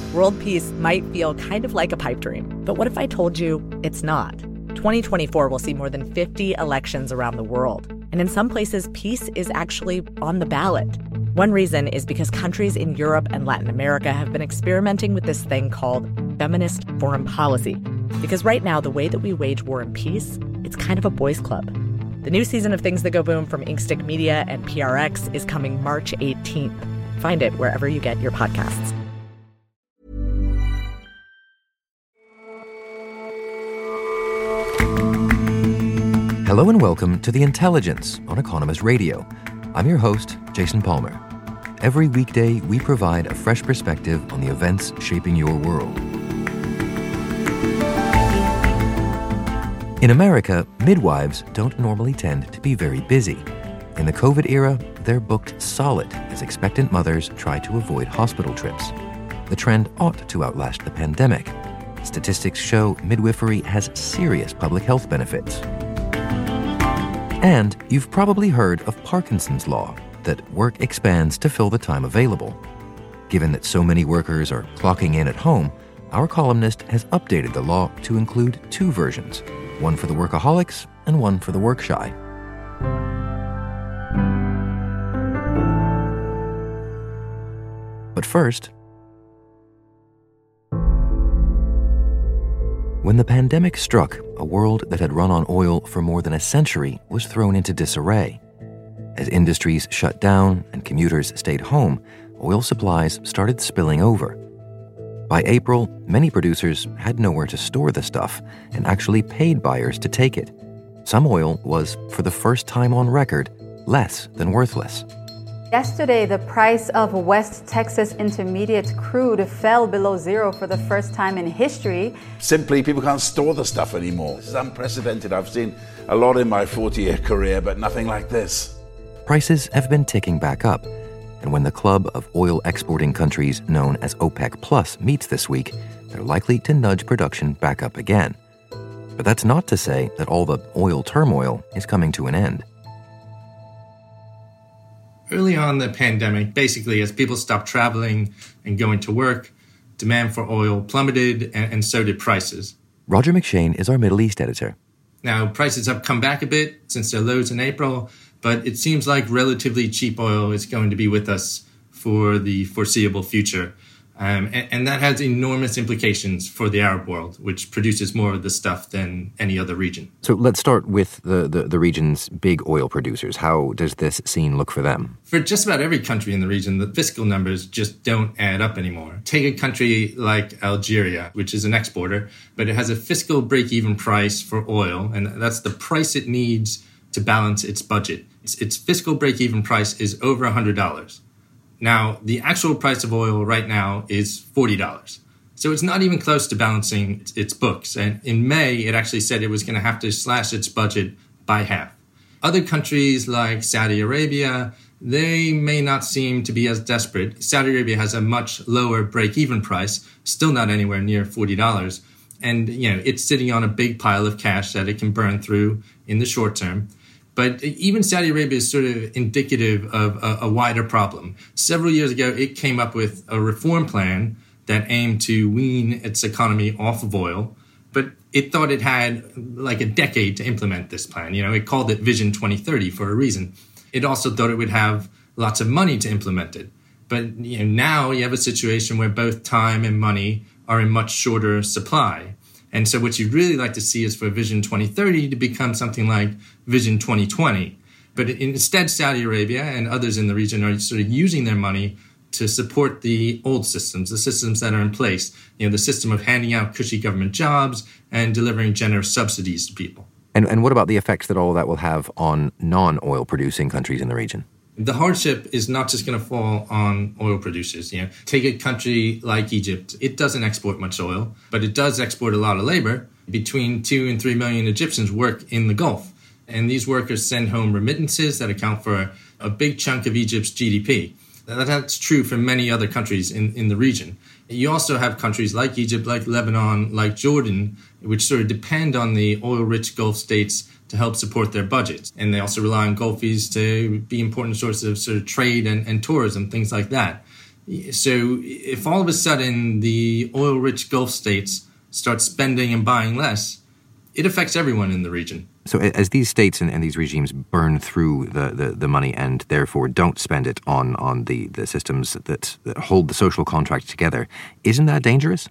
World peace might feel kind of like a pipe dream, but what if I told you it's not? 2024 will see more than 50 elections around the world, and in some places, peace is actually on the ballot. One reason is because countries in Europe and Latin America have been experimenting with this thing called feminist foreign policy. Because right now, the way that we wage war and peace, it's kind of a boys' club. The new season of Things That Go Boom from Inkstick Media and PRX is coming March 18th. Find it wherever you get your podcasts. Hello and welcome to The Intelligence on Economist Radio. I'm your host, Jason Palmer. Every weekday, we provide a fresh perspective on the events shaping your world. In America, midwives don't normally tend to be very busy. In the COVID era, they're booked solid as expectant mothers try to avoid hospital trips. The trend ought to outlast the pandemic. Statistics show midwifery has serious public health benefits. And you've probably heard of Parkinson's Law, that work expands to fill the time available. Given that so many workers are clocking in at home, our columnist has updated the law to include two versions, one for the workaholics and one for the work-shy. But first, when the pandemic struck, a world that had run on oil for more than a century was thrown into disarray. As industries shut down and commuters stayed home, oil supplies started spilling over. By April, many producers had nowhere to store the stuff and actually paid buyers to take it. Some oil was, for the first time on record, less than worthless. Yesterday, the price of West Texas Intermediate crude fell below zero for the first time in history. Simply, people can't store the stuff anymore. This is unprecedented. I've seen a lot in my 40-year career, but nothing like this. Prices have been ticking back up, and when the club of oil exporting countries known as OPEC Plus meets this week, they're likely to nudge production back up again. But that's not to say that all the oil turmoil is coming to an end. Early on in the pandemic, basically, as people stopped traveling and going to work, demand for oil plummeted, and so did prices. Roger McShane is our Middle East editor. Now, prices have come back a bit since their lows in April, but it seems like relatively cheap oil is going to be with us for the foreseeable future. And that has enormous implications for the Arab world, which produces more of the stuff than any other region. So let's start with the region's big oil producers. How does this scene look for them? For just about every country in the region, the fiscal numbers just don't add up anymore. Take a country like Algeria, which is an exporter, but it has a fiscal break-even price for oil, and that's the price it needs to balance its budget. Its fiscal break-even price is over $100. Now, the actual price of oil right now is $40. So it's not even close to balancing its books. And in May, it actually said it was going to have to slash its budget by half. Other countries like Saudi Arabia, they may not seem to be as desperate. Saudi Arabia has a much lower break-even price, still not anywhere near $40. And, it's sitting on a big pile of cash that it can burn through in the short term. But even Saudi Arabia is sort of indicative of a wider problem. Several years ago, it came up with a reform plan that aimed to wean its economy off of oil. But it thought it had like a decade to implement this plan. It called it Vision 2030 for a reason. It also thought it would have lots of money to implement it. But now you have a situation where both time and money are in much shorter supply. And so what you'd really like to see is for Vision 2030 to become something like Vision 2020. But instead, Saudi Arabia and others in the region are sort of using their money to support the old systems, the systems that are in place, the system of handing out cushy government jobs and delivering generous subsidies to people. And what about the effects that all that will have on non-oil producing countries in the region? The hardship is not just going to fall on oil producers. Take a country like Egypt. It doesn't export much oil, but it does export a lot of labor. Between 2 and 3 million Egyptians work in the Gulf. And these workers send home remittances that account for a big chunk of Egypt's GDP. That's true for many other countries in the region. You also have countries like Egypt, like Lebanon, like Jordan, which sort of depend on the oil-rich Gulf states to help support their budgets. And they also rely on Gulfies to be important sources of sort of trade and tourism, things like that. So if all of a sudden the oil-rich Gulf states start spending and buying less, it affects everyone in the region. So as these states and these regimes burn through the money and therefore don't spend it on the systems that hold the social contract together, isn't that dangerous?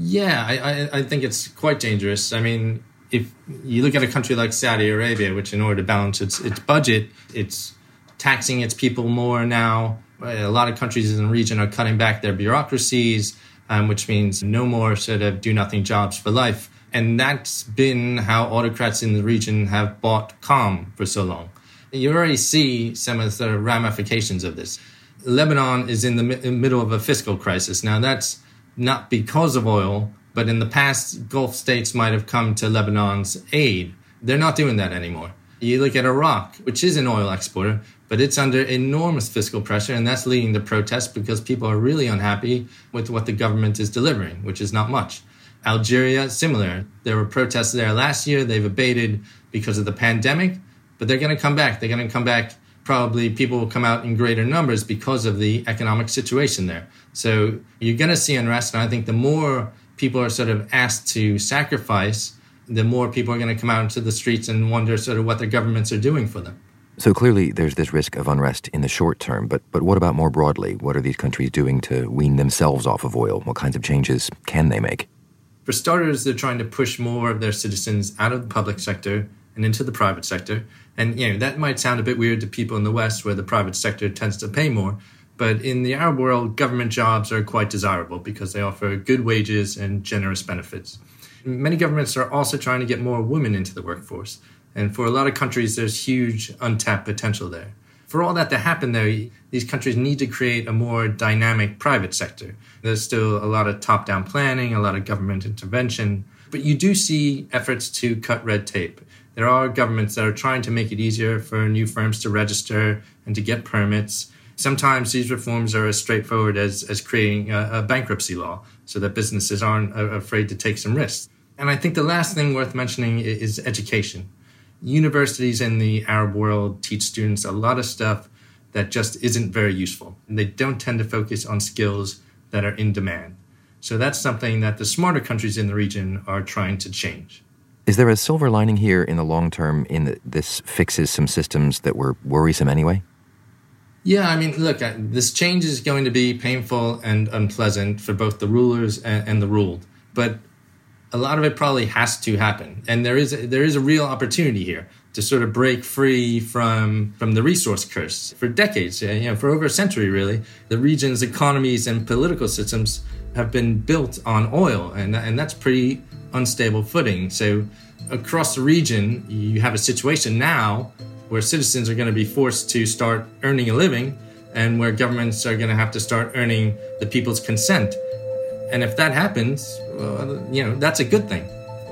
Yeah, I think it's quite dangerous. I mean, if you look at a country like Saudi Arabia, which in order to balance its budget, it's taxing its people more now. A lot of countries in the region are cutting back their bureaucracies, which means no more sort of do-nothing jobs for life. And that's been how autocrats in the region have bought calm for so long. You already see some of the ramifications of this. Lebanon is in the middle of a fiscal crisis. Now, that's not because of oil, but in the past, Gulf states might have come to Lebanon's aid. They're not doing that anymore. You look at Iraq, which is an oil exporter, but it's under enormous fiscal pressure, and that's leading to protests because people are really unhappy with what the government is delivering, which is not much. Algeria, similar. There were protests there last year. They've abated because of the pandemic, but they're going to come back. They're going to come back. Probably people will come out in greater numbers because of the economic situation there. So you're going to see unrest, and I think the more people are sort of asked to sacrifice, the more people are going to come out into the streets and wonder sort of what their governments are doing for them. So clearly there's this risk of unrest in the short term, but what about more broadly? What are these countries doing to wean themselves off of oil? What kinds of changes can they make? For starters, they're trying to push more of their citizens out of the public sector and into the private sector. And, that might sound a bit weird to people in the West where the private sector tends to pay more. But in the Arab world, government jobs are quite desirable because they offer good wages and generous benefits. Many governments are also trying to get more women into the workforce. And for a lot of countries, there's huge untapped potential there. For all that to happen, though, these countries need to create a more dynamic private sector. There's still a lot of top-down planning, a lot of government intervention, but you do see efforts to cut red tape. There are governments that are trying to make it easier for new firms to register and to get permits. Sometimes these reforms are as straightforward as creating a bankruptcy law so that businesses aren't afraid to take some risks. And I think the last thing worth mentioning is education. Universities in the Arab world teach students a lot of stuff that just isn't very useful. And they don't tend to focus on skills that are in demand. So that's something that the smarter countries in the region are trying to change. Is there a silver lining here in the long term in that this fixes some systems that were worrisome anyway? Yeah, I mean, look, this change is going to be painful and unpleasant for both the rulers and the ruled. But a lot of it probably has to happen. And there is a real opportunity here to sort of break free from the resource curse. For decades, for over a century, really, the region's economies and political systems have been built on oil, and that's pretty unstable footing. So across the region, you have a situation now where citizens are going to be forced to start earning a living and where governments are going to have to start earning the people's consent. And if that happens, that's a good thing.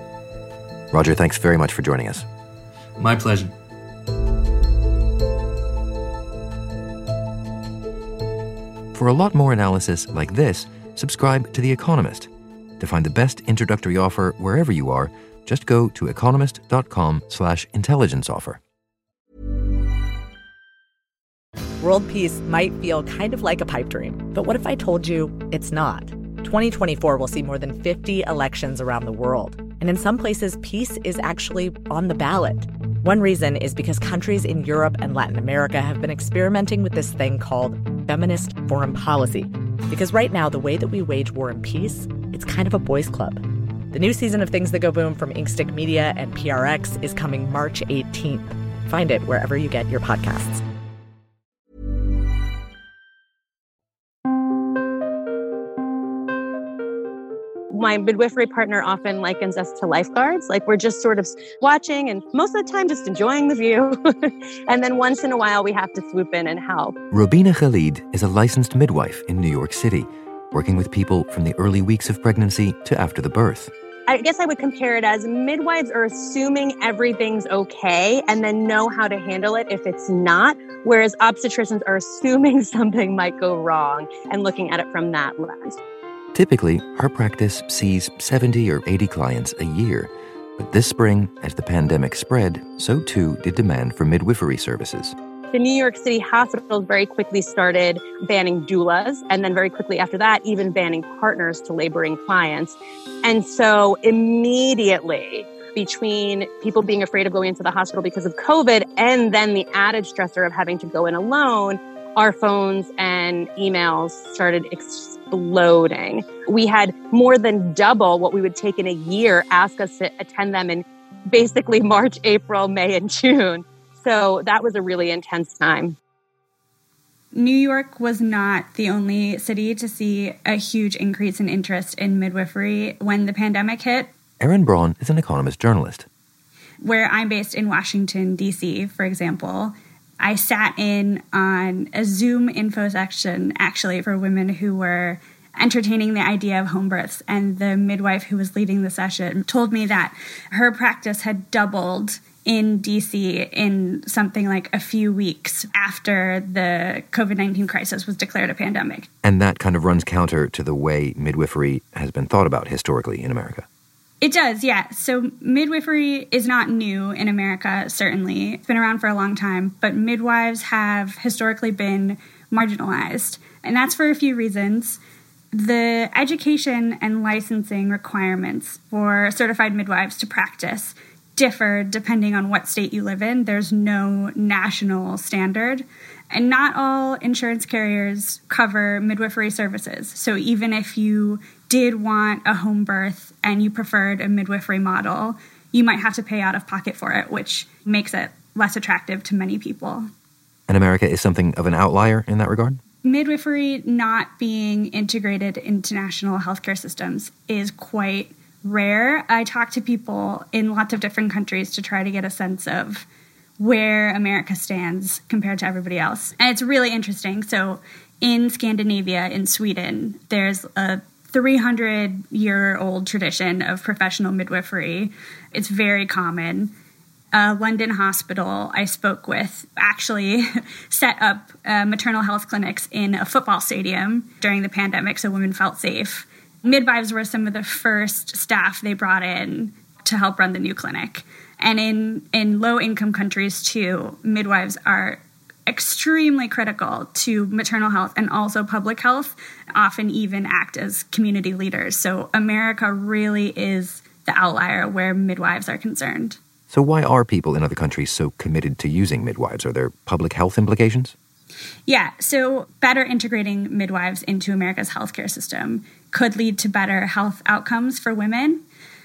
Roger, thanks very much for joining us. My pleasure. For a lot more analysis like this, subscribe to The Economist. To find the best introductory offer wherever you are, just go to economist.com/intelligence offer. World peace might feel kind of like a pipe dream, but what if I told you it's not? 2024 will see more than 50 elections around the world. And in some places, peace is actually on the ballot. One reason is because countries in Europe and Latin America have been experimenting with this thing called feminist foreign policy. Because right now, the way that we wage war and peace, it's kind of a boys' club. The new season of Things That Go Boom from Inkstick Media and PRX is coming March 18th. Find it wherever you get your podcasts. My midwifery partner often likens us to lifeguards. Like we're just sort of watching and most of the time just enjoying the view. And then once in a while we have to swoop in and help. Robina Khalid is a licensed midwife in New York City, working with people from the early weeks of pregnancy to after the birth. I guess I would compare it as midwives are assuming everything's okay and then know how to handle it if it's not, whereas obstetricians are assuming something might go wrong and looking at it from that lens. Typically, our practice sees 70 or 80 clients a year. But this spring, as the pandemic spread, so too did demand for midwifery services. The New York City hospitals very quickly started banning doulas, and then very quickly after that, even banning partners to laboring clients. And so immediately, between people being afraid of going into the hospital because of COVID and then the added stressor of having to go in alone, our phones and emails started exploding. We had more than double what we would take in a year ask us to attend them in basically March, April, May, and June. So that was a really intense time. New York was not the only city to see a huge increase in interest in midwifery when the pandemic hit. Erin Braun is an economist journalist. Where I'm based in Washington, D.C., for example, I sat in on a Zoom info section, actually, for women who were entertaining the idea of home births. And the midwife who was leading the session told me that her practice had doubled in D.C. in something like a few weeks after the COVID-19 crisis was declared a pandemic. And that kind of runs counter to the way midwifery has been thought about historically in America. It does, yeah. So midwifery is not new in America, certainly. It's been around for a long time, but midwives have historically been marginalized. And that's for a few reasons. The education and licensing requirements for certified midwives to practice differ depending on what state you live in. There's no national standard. And not all insurance carriers cover midwifery services. So even if you did want a home birth and you preferred a midwifery model, you might have to pay out of pocket for it, which makes it less attractive to many people. And America is something of an outlier in that regard? Midwifery not being integrated into national healthcare systems is quite rare. I talk to people in lots of different countries to try to get a sense of where America stands compared to everybody else. And it's really interesting. So in Scandinavia, in Sweden, there's a 300-year-old tradition of professional midwifery. It's very common. A London hospital I spoke with actually set up maternal health clinics in a football stadium during the pandemic so women felt safe. Midwives were some of the first staff they brought in to help run the new clinic. And in low-income countries, too, midwives are extremely critical to maternal health and also public health, often even act as community leaders. So America really is the outlier where midwives are concerned. So why are people in other countries so committed to using midwives? Are there public health implications? Yeah, so better integrating midwives into America's healthcare system could lead to better health outcomes for women.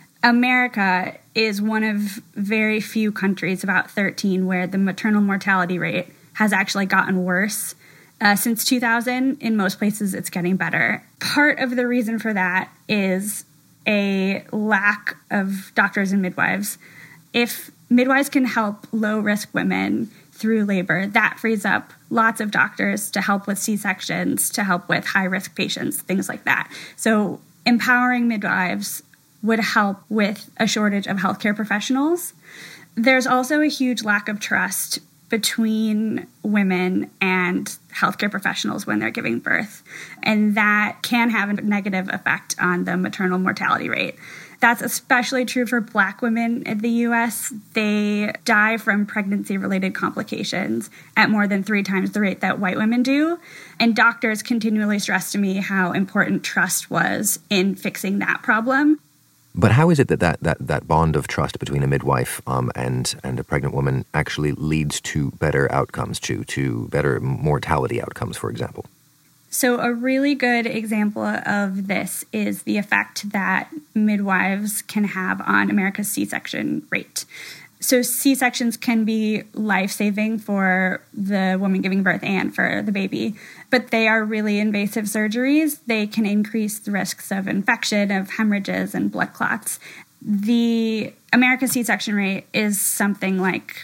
America is one of very few countries, about 13, where the maternal mortality rate has actually gotten worse. Since 2000, in most places, it's getting better. Part of the reason for that is a lack of doctors and midwives. If midwives can help low-risk women through labor, that frees up lots of doctors to help with C-sections, to help with high-risk patients, things like that. So empowering midwives would help with a shortage of healthcare professionals. There's also a huge lack of trust between women and healthcare professionals when they're giving birth, and that can have a negative effect on the maternal mortality rate. That's especially true for Black women in the U.S. They die from pregnancy-related complications at more than 3 times the rate that white women do. And doctors continually stress to me how important trust was in fixing that problem. But how is it that bond of trust between a midwife and a pregnant woman actually leads to better outcomes, to better mortality outcomes, for example? So a really good example of this is the effect that midwives can have on America's C-section rate. So C-sections can be life-saving for the woman giving birth and for the baby, but they are really invasive surgeries. They can increase the risks of infection, of hemorrhages, and blood clots. The American C-section rate is something like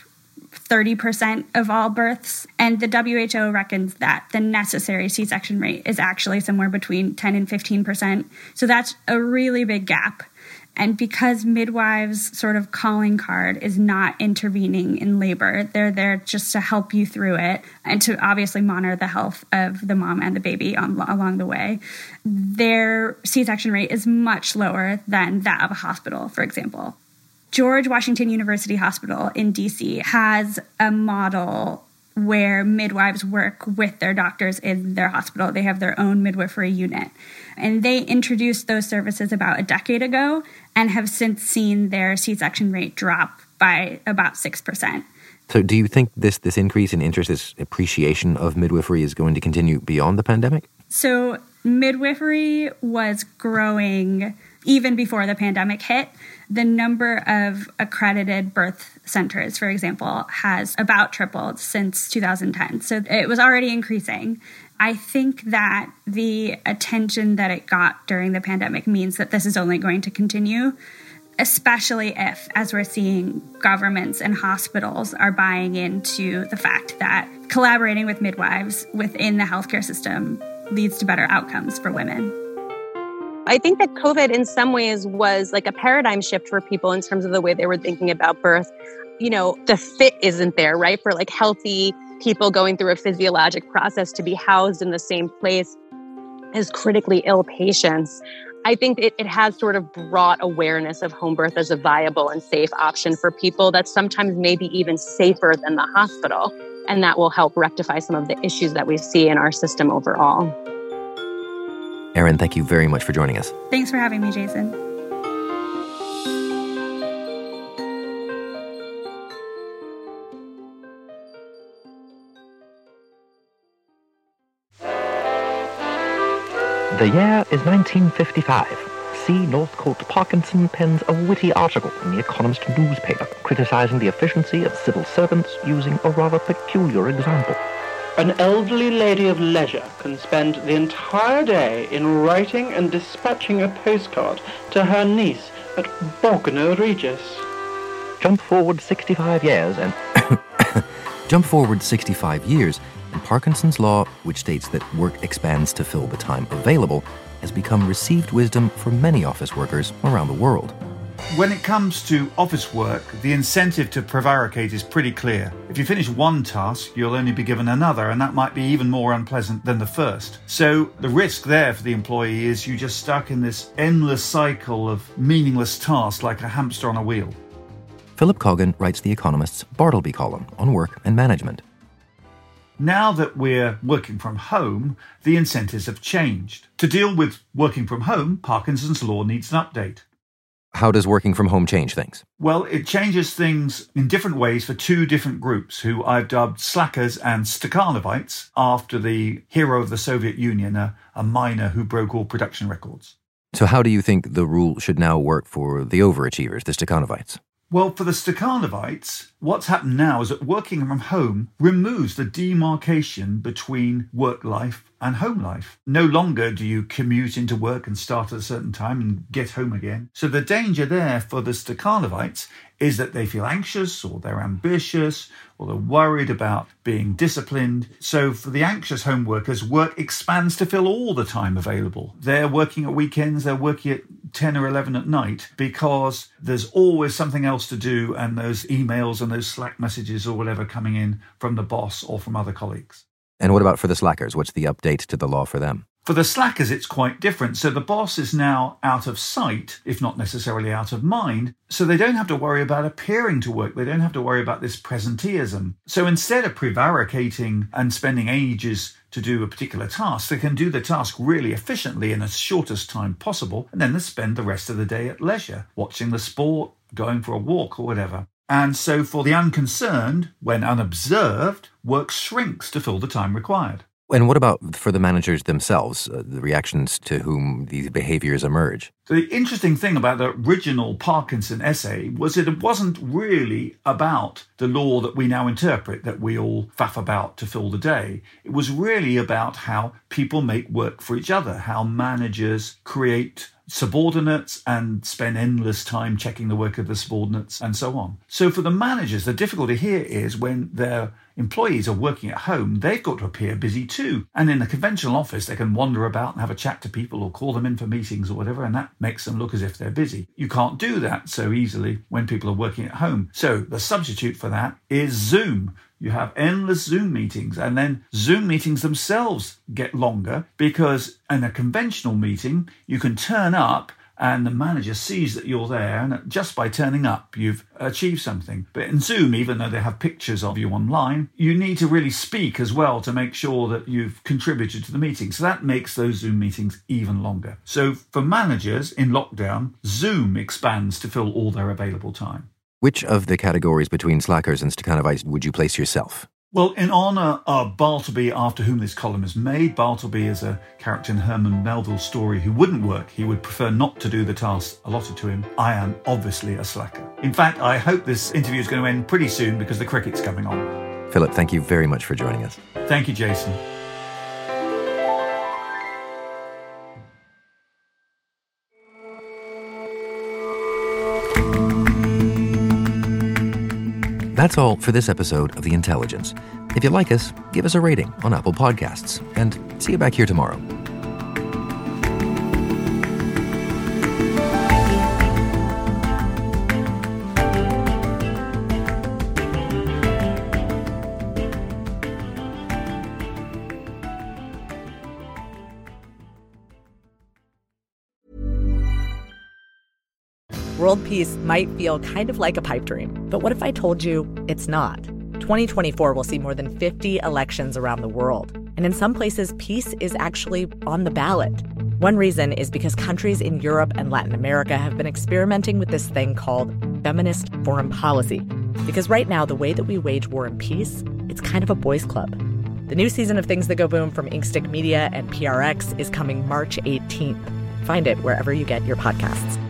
30% of all births, and the WHO reckons that the necessary C-section rate is actually somewhere between 10 and 15%. So that's a really big gap. And because midwives' sort of calling card is not intervening in labor, they're there just to help you through it and to obviously monitor the health of the mom and the baby along the way. Their C-section rate is much lower than that of a hospital, for example. George Washington University Hospital in D.C. has a model where midwives work with their doctors in their hospital. They have their own midwifery unit. And they introduced those services about a decade ago and have since seen their C-section rate drop by about 6%. So do you think this increase in interest, this appreciation of midwifery is going to continue beyond the pandemic? So midwifery was growing even before the pandemic hit. The number of accredited birth centers, for example, has about tripled since 2010. So it was already increasing. I think that the attention that it got during the pandemic means that this is only going to continue, especially if, as we're seeing, governments and hospitals are buying into the fact that collaborating with midwives within the healthcare system leads to better outcomes for women. I think that COVID in some ways was like a paradigm shift for people in terms of the way they were thinking about birth. You know, the fit isn't there, right? For like healthy people going through a physiologic process to be housed in the same place as critically ill patients. I think it has sort of brought awareness of home birth as a viable and safe option for people that's sometimes maybe even safer than the hospital. And that will help rectify some of the issues that we see in our system overall. Erin, thank you very much for joining us. Thanks for having me, Jason. The year is 1955. C. Northcote Parkinson pens a witty article in the Economist newspaper criticizing the efficiency of civil servants using a rather peculiar example. An elderly lady of leisure can spend the entire day in writing and dispatching a postcard to her niece at Bognor Regis. Jump forward 65 years and... Jump forward 65 years, and Parkinson's law, which states that work expands to fill the time available, has become received wisdom for many office workers around the world. When it comes to office work, the incentive to prevaricate is pretty clear. If you finish one task, you'll only be given another, and that might be even more unpleasant than the first. So the risk there for the employee is you're just stuck in this endless cycle of meaningless tasks like a hamster on a wheel. Philip Coggan writes The Economist's Bartleby column on work and management. Now that we're working from home, the incentives have changed. To deal with working from home, Parkinson's law needs an update. How does working from home change things? Well, it changes things in different ways for two different groups who I've dubbed slackers and Stakhanovites after the hero of the Soviet Union, a miner who broke all production records. So how do you think the rule should now work for the overachievers, the Stakhanovites? Well, for the Stakhanovites, what's happened now is that working from home removes the demarcation between work life and home life. No longer do you commute into work and start at a certain time and get home again. So the danger there for the Stakhanovites is that they feel anxious or they're ambitious or they're worried about being disciplined. So for the anxious home workers, work expands to fill all the time available. They're working at weekends, they're working at 10 or 11 at night because there's always something else to do and those emails and those Slack messages or whatever coming in from the boss or from other colleagues. And what about for the slackers? What's the update to the law for them? For the slackers, it's quite different. So the boss is now out of sight, if not necessarily out of mind. So they don't have to worry about appearing to work. They don't have to worry about this presenteeism. So instead of prevaricating and spending ages to do a particular task, they can do the task really efficiently in the shortest time possible. And then they spend the rest of the day at leisure, watching the sport, going for a walk or whatever. And so for the unconcerned, when unobserved, work shrinks to fill the time required. And what about for the managers themselves, the reactions to whom these behaviors emerge? So the interesting thing about the original Parkinson essay was that it wasn't really about the law that we now interpret, that we all faff about to fill the day. It was really about how people make work for each other, how managers create subordinates and spend endless time checking the work of the subordinates and so on. So for the managers, the difficulty here is when their employees are working at home, they've got to appear busy too. And in a conventional office, they can wander about and have a chat to people or call them in for meetings or whatever, and that makes them look as if they're busy. You can't do that so easily when people are working at home. So the substitute for that is Zoom. You have endless Zoom meetings, and then Zoom meetings themselves get longer because in a conventional meeting, you can turn up and the manager sees that you're there, and just by turning up, you've achieved something. But in Zoom, even though they have pictures of you online, you need to really speak as well to make sure that you've contributed to the meeting. So that makes those Zoom meetings even longer. So for managers in lockdown, Zoom expands to fill all their available time. Which of the categories between Slackers and Stakhanovite would you place yourself? Well, in honour of Bartleby, after whom this column is made, Bartleby is a character in Herman Melville's story who wouldn't work. He would prefer not to do the tasks allotted to him. I am obviously a slacker. In fact, I hope this interview is going to end pretty soon because the cricket's coming on. Philip, thank you very much for joining us. Thank you, Jason. That's all for this episode of The Intelligence. If you like us, give us a rating on Apple Podcasts, and see you back here tomorrow. World peace might feel kind of like a pipe dream, but what if I told you it's not? 2024 will see more than 50 elections around the world, and in some places, peace is actually on the ballot. One reason is because countries in Europe and Latin America have been experimenting with this thing called feminist foreign policy. Because right now, the way that we wage war and peace, it's kind of a boys' club. The new season of Things That Go Boom from Inkstick Media and PRX is coming March 18th. Find it wherever you get your podcasts.